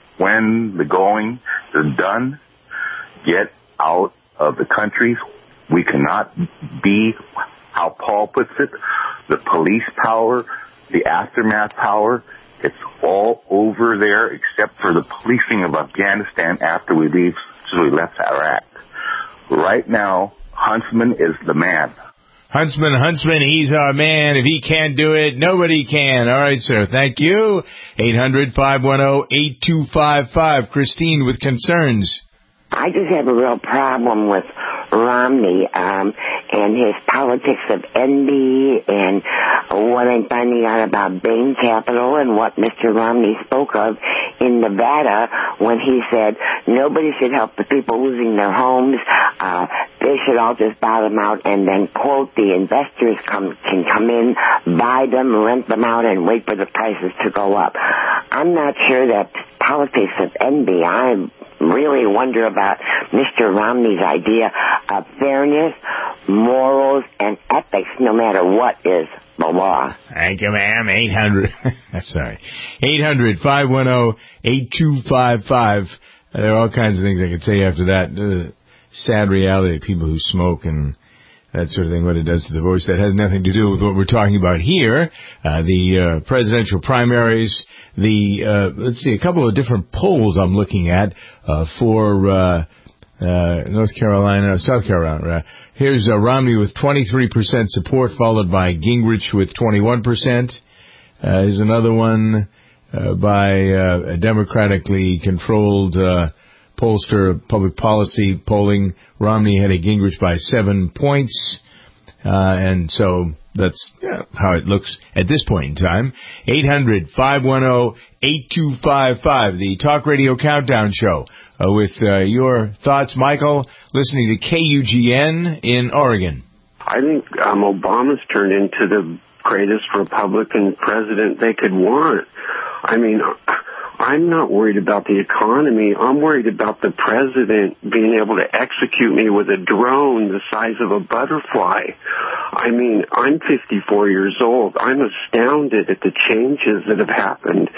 when the going is done, get out of the country. We cannot be, how Paul puts it, the police power, the aftermath power. It's all over there except for the policing of Afghanistan after we leave, so we left Iraq. Right now, Huntsman is the man. Huntsman, Huntsman, he's our man. If he can't do it, nobody can. All right, sir. Thank you. eight hundred, five one zero, eight two five five. Christine with concerns. I just have a real problem with Romney um, and his politics of envy and what I'm finding out about Bain Capital and what Mister Romney spoke of in Nevada when he said nobody should help the people losing their homes. Uh, they should all just bottom out and then, quote, the investors come, can come in, buy them, rent them out, and wait for the prices to go up. I'm not sure that politics of envy. I really wonder about Mister Romney's idea of fairness, morals, and ethics, no matter what is the law. Thank you, ma'am. eight hundred. Sorry. eight hundred, five one zero, eight two five five. There are all kinds of things I could say after that. Uh, sad reality of people who smoke and that sort of thing, what it does to the voice. That has nothing to do with what we're talking about here. Uh, the uh, presidential primaries, the, uh, let's see, a couple of different polls I'm looking at uh, for uh, uh, North Carolina, South Carolina. Uh, here's uh, Romney with twenty-three percent support, followed by Gingrich with twenty-one percent. Uh, here's another one uh, by uh, a democratically controlled uh pollster, public policy polling. Romney had a Gingrich by seven points. Uh, and so that's yeah, how it looks at this point in time. eight hundred, five one zero, eight two five five, the Talk Radio Countdown Show, uh, with uh, your thoughts. Michael, listening to K U G N in Oregon. I think um, Obama's turned into the greatest Republican president they could want. I mean, I'm not worried about the economy. I'm worried about the president being able to execute me with a drone the size of a butterfly. I mean, I'm fifty-four years old. I'm astounded at the changes that have happened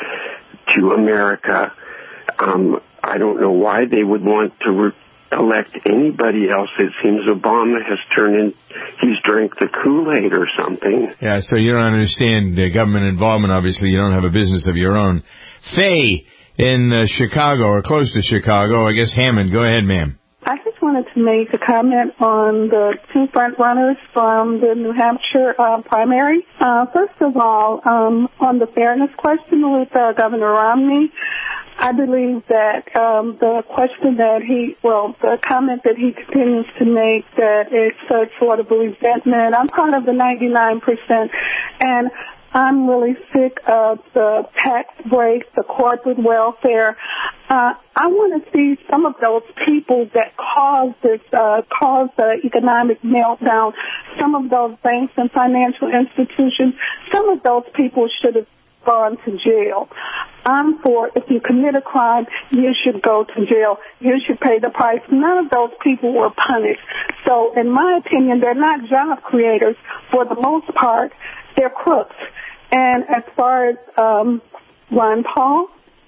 to America. Um, I don't know why they would want to re- elect anybody else. It seems Obama has turned in, he's drank the Kool-Aid or something. Yeah, so you don't understand the government involvement. Obviously, you don't have a business of your own. Faye in uh, Chicago, or close to Chicago, I guess Hammond. Go ahead, ma'am. I just wanted to make a comment on the two front runners from the New Hampshire uh, primary. Uh, first of all, um, on the fairness question with uh, Governor Romney, I believe that um, the question that he, well, the comment that he continues to make that it's such sort of a resentment. I'm part of the ninety-nine percent, and I'm really sick of the tax breaks, the corporate welfare. Uh, I want to see some of those people that caused this, uh, caused the economic meltdown, some of those banks and financial institutions, some of those people should have gone to jail. I'm for, if you commit a crime, you should go to jail. You should pay the price. None of those people were punished. So in my opinion, they're not job creators. For the most part, they're crooks. And as far as um, Ron Paul,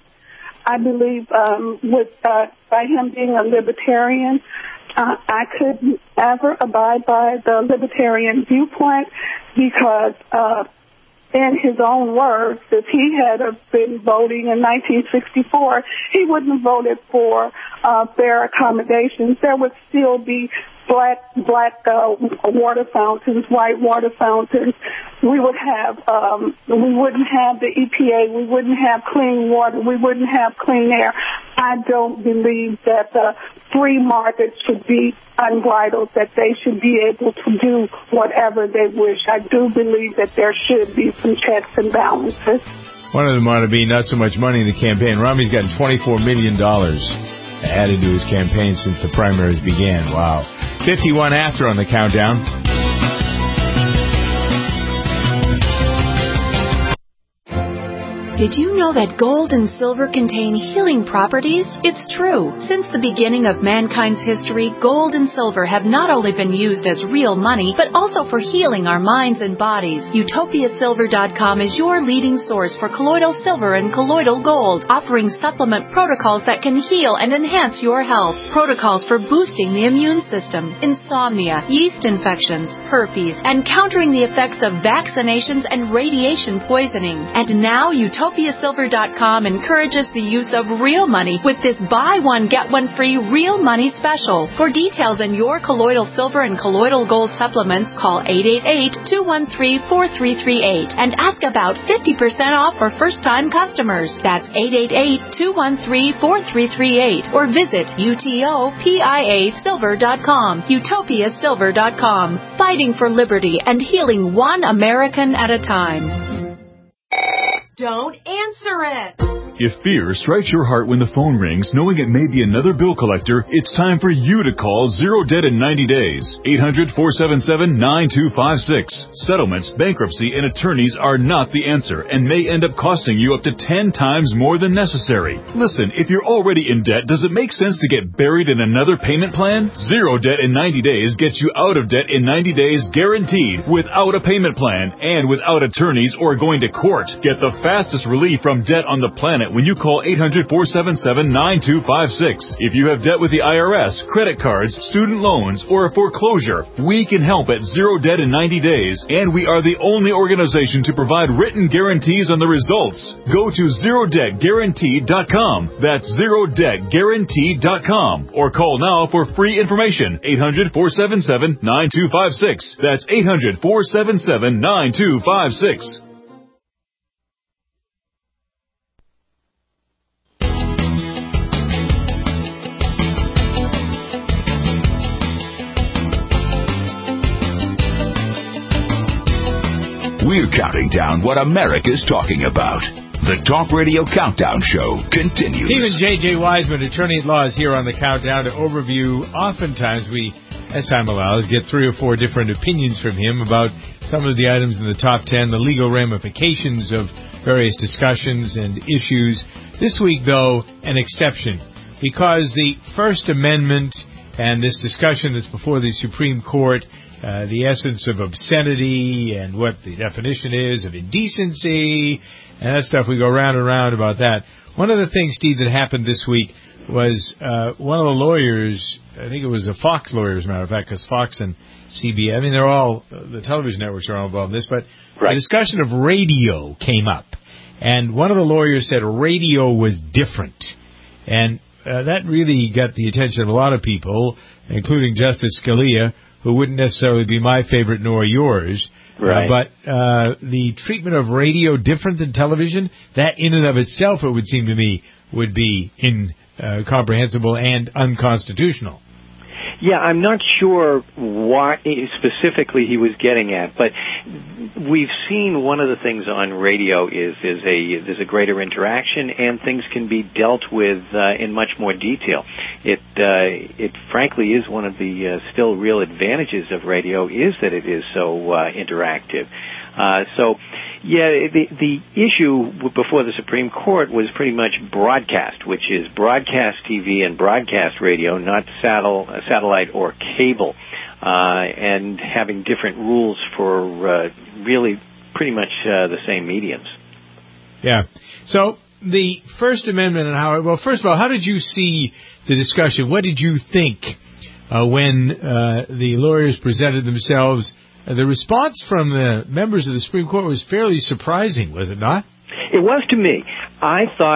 I believe um, with uh, by him being a libertarian, uh, I couldn't ever abide by the libertarian viewpoint because uh, in his own words, if he had been voting in nineteen sixty-four, he wouldn't have voted for uh, fair accommodations. There would still be black black uh, water fountains, white water fountains. We would have um, we wouldn't have the E P A. We wouldn't have clean water. We wouldn't have clean air. I don't believe that the free market should be unbridled, that they should be able to do whatever they wish. I do believe that there should be some checks and balances. One of them ought to be not so much money in the campaign. Romney's gotten twenty-four million dollars added to his campaign since the primaries began. Wow. fifty-one after on the countdown. Did you know that gold and silver contain healing properties? It's true. Since the beginning of mankind's history, gold and silver have not only been used as real money, but also for healing our minds and bodies. Utopia Silver dot com is your leading source for colloidal silver and colloidal gold, offering supplement protocols that can heal and enhance your health. Protocols for boosting the immune system, insomnia, yeast infections, herpes, and countering the effects of vaccinations and radiation poisoning. And now Utopia Utopia Silver dot com encourages the use of real money with this buy one, get one free real money special. For details on your colloidal silver and colloidal gold supplements, call eight eight eight, two one three, four three three eight and ask about fifty percent off for first-time customers. That's eight eight eight, two one three, four three three eight or visit Utopia Silver dot com. Utopia Silver dot com. Fighting for liberty and healing one American at a time. Don't answer it. If fear strikes your heart when the phone rings, knowing it may be another bill collector, it's time for you to call Zero Debt in ninety days. eight hundred, four seven seven, nine two five six. Settlements, bankruptcy, and attorneys are not the answer and may end up costing you up to ten times more than necessary. Listen, if you're already in debt, does it make sense to get buried in another payment plan? Zero Debt in ninety days gets you out of debt in ninety days guaranteed, without a payment plan and without attorneys or going to court. Get the fastest relief from debt on the planet when you call eight hundred, four seven seven, nine two five six. If you have debt with the I R S, credit cards, student loans, or a foreclosure, we can help at Zero Debt in ninety days, and we are the only organization to provide written guarantees on the results. Go to Zero Debt Guaranteed dot com. That's Zero Debt Guaranteed dot com. Or call now for free information. eight hundred, four seven seven, nine two five six. That's eight hundred, four seven seven, nine two five six. We're counting down what America's talking about. The Talk Radio Countdown Show continues. Stephen J J. Wiseman, attorney at law, is here on the Countdown to overview. Oftentimes we, as time allows, get three or four different opinions from him about some of the items in the top ten, the legal ramifications of various discussions and issues. This week, though, an exception, because the First Amendment and this discussion that's before the Supreme Court, Uh, the essence of obscenity and what the definition is of indecency and that stuff. We go round and round about that. One of the things, Steve, that happened this week was uh, one of the lawyers, I think it was a Fox lawyer, as a matter of fact, because Fox and C B S, I mean, they're all, the television networks are all involved in this, but right. The discussion of radio came up. And one of the lawyers said radio was different. And uh, that really got the attention of a lot of people, including Justice Scalia, who wouldn't necessarily be my favorite nor yours. Right. Uh, but uh, the treatment of radio different than television, that in and of itself, it would seem to me, would be incomprehensible and unconstitutional. Yeah, I'm not sure what specifically he was getting at, but we've seen one of the things on radio is is a there's a greater interaction and things can be dealt with uh, in much more detail. It uh, it frankly is one of the uh, still real advantages of radio is that it is so uh, interactive. Uh, so, yeah, the the issue before the Supreme Court was pretty much broadcast, which is broadcast T V and broadcast radio, not saddle, satellite or cable, uh, and having different rules for uh, really pretty much uh, the same mediums. Yeah. So the First Amendment and how, well, first of all, how did you see the discussion? What did you think uh, when uh, the lawyers presented themselves? The response from the members of the Supreme Court was fairly surprising, was it not? It was to me. I thought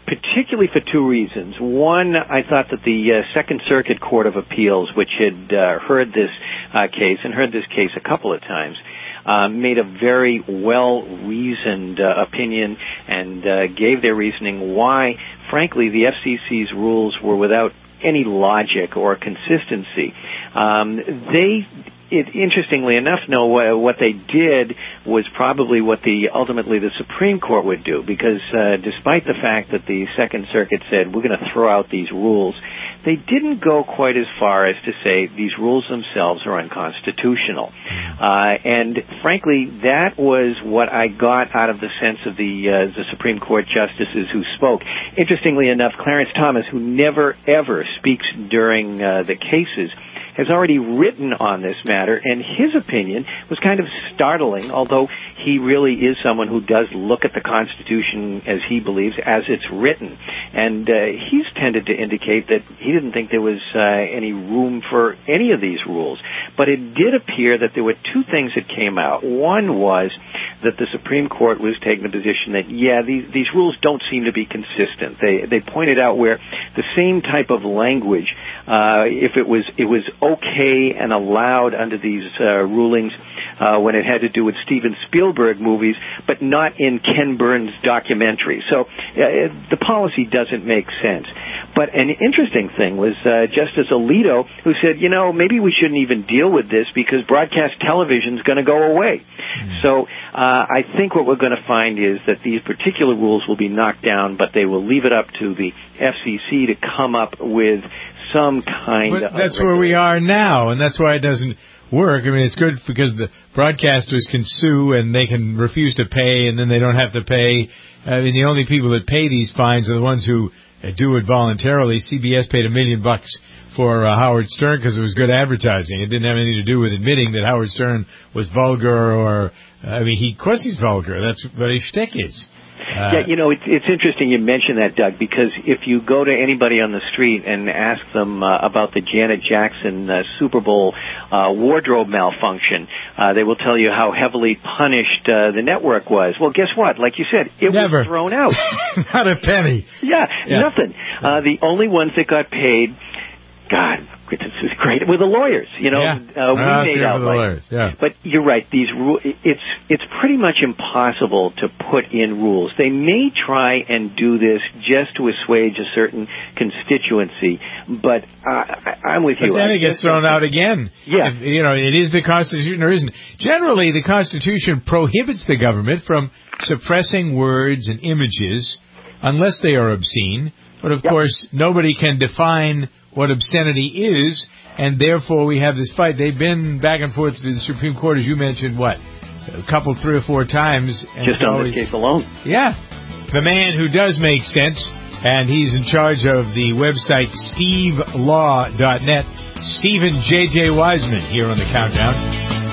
particularly for two reasons. One, I thought that the uh, Second Circuit Court of Appeals, which had uh, heard this uh, case, and heard this case a couple of times, Uh, made a very well-reasoned uh, opinion and uh, gave their reasoning why, frankly, the F C C's rules were without any logic or consistency. Um, they, it, interestingly enough, no, uh, what they did was probably what the ultimately the Supreme Court would do, because uh, despite the fact that the Second Circuit said we're going to throw out these rules, they didn't go quite as far as to say these rules themselves are unconstitutional. Uh, and frankly, that was what I got out of the sense of the uh, the Supreme Court justices who spoke. Interestingly enough, Clarence Thomas, who never ever speaks during uh, the cases, has already written on this matter, and his opinion was kind of startling, although he really is someone who does look at the Constitution, as he believes, as it's written. And uh, he's tended to indicate that he didn't think there was uh, any room for any of these rules. But it did appear that there were two things that came out. One was that the Supreme Court was taking the position that, yeah, these, these rules don't seem to be consistent. They they pointed out where the same type of language, uh, if it was it was okay and allowed under these uh, rulings uh, when it had to do with Steven Spielberg movies, but not in Ken Burns' documentary. So uh, the policy doesn't make sense. But an interesting thing was uh, Justice Alito, who said, you know, maybe we shouldn't even deal with this because broadcast television is going to go away. Mm. So uh, I think what we're going to find is that these particular rules will be knocked down, but they will leave it up to the F C C to come up with some kind but of... That's where we are now, and that's why it doesn't work. I mean, it's good because the broadcasters can sue and they can refuse to pay, and then they don't have to pay. I mean, the only people that pay these fines are the ones who do it voluntarily. C B S paid a million bucks for uh, Howard Stern because it was good advertising. It didn't have anything to do with admitting that Howard Stern was vulgar or, I mean, he, of course he's vulgar. That's what his shtick is. Uh, yeah, you know, it's, it's interesting you mention that, Doug, because if you go to anybody on the street and ask them uh, about the Janet Jackson uh, Super Bowl uh, wardrobe malfunction, uh, they will tell you how heavily punished uh, the network was. Well, guess what? Like you said, it Never. was thrown out. Not a penny. Yeah, yeah. nothing. Uh, the only ones that got paid, God, this is great, were the lawyers. You know, yeah. uh, we uh, made out the like. lawyers. Yeah. But you're right. These ru- it's it's pretty much impossible to put in rules. They may try and do this just to assuage a certain constituency, but uh, I, I'm with but you. But then I it gets thrown out again. Yeah. If, you know, it is the Constitution or isn't. Generally, the Constitution prohibits the government from suppressing words and images unless they are obscene. But of yep. course, nobody can define what obscenity is, and therefore we have this fight. They've been back and forth to the Supreme Court, as you mentioned, what, a couple, three or four times. And just on this case alone. Yeah. The man who does make sense, and he's in charge of the website steve law dot net, Stephen J J. Wiseman, here on The Countdown.